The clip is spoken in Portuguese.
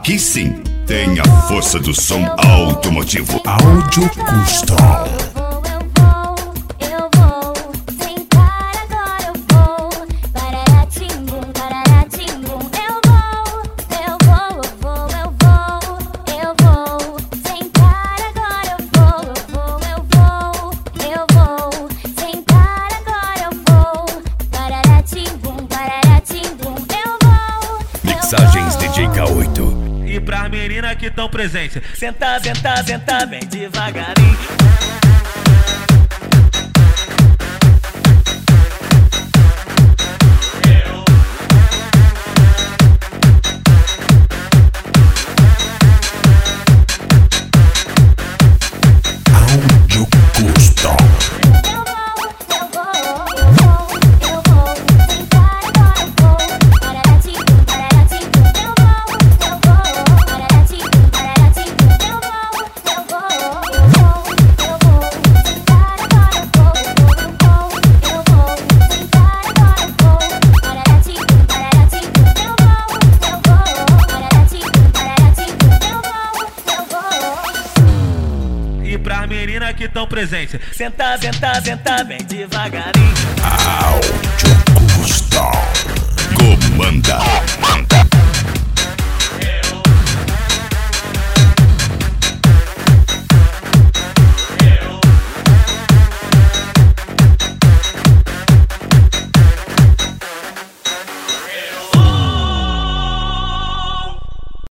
Aqui sim tem a força do som automotivo. Áudio Custom. Eu vou sentar agora, eu vou pararatim-bum, pararatim-bum. Eu vou sentar agora, eu vou sentar agora, eu vou pararatim-bum, pararatim-bum. Mixagens DJ K8. E pras meninas que tão presentes, senta, senta, senta bem devagarinho. Áudio Custom. E pras meninas que tão presentes, senta, senta, senta bem devagarinho. Áudio Custom. Comanda.